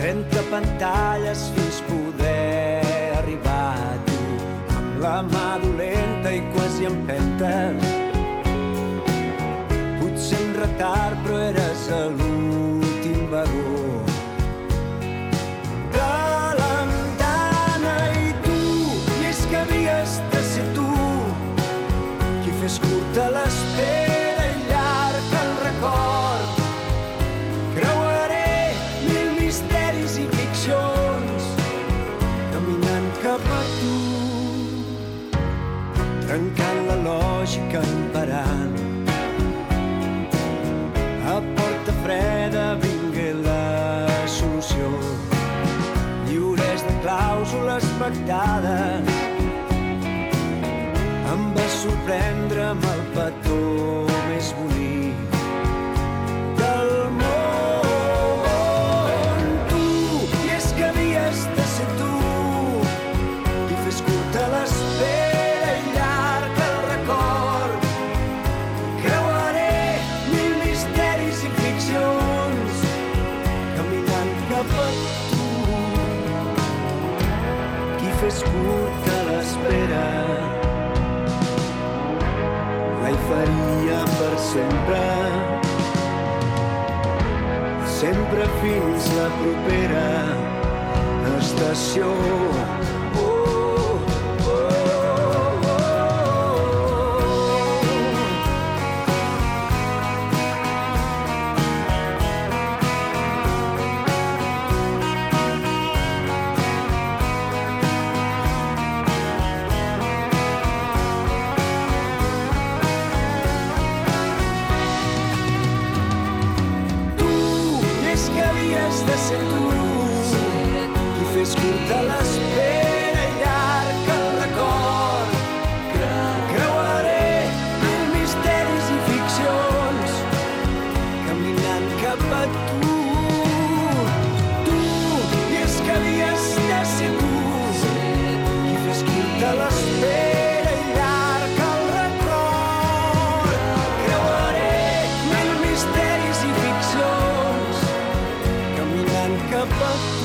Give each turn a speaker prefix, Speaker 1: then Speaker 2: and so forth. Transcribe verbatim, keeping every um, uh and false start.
Speaker 1: Entre pantalles fins poder arribar a tu, amb la mà dolenta i quasi empenta. Potser en retard, però eres a l'últim vagó de l'andana. I tu, i és que havies de ser tu qui fes curta l'espera i llarg el record. Creuaré mil misteris i ficcions caminant cap a tu, trencant la lògica imperant. A porta freda vingué la solució, lliures de clàusules pactades. Em va sorprendre amb el petó més bonic del món. Tu, i és que havies de ser tu qui fes curta l'espera i llarg el record. Creuaré mil misteris i ficcions caminant cap a tu, qui fes curta l'espera la hi faria per sempre, sempre fins la propera estació. Oh, oh, oh, oh. De ser tu qui fes curta l'espera i llarg el record. Creuaré mil misteris i ficcions caminant cap a tu. Tu, i és que havies de ser tu qui fes curta l'espera i llarg el record. Creuaré mil misteris i ficcions caminant cap a tu.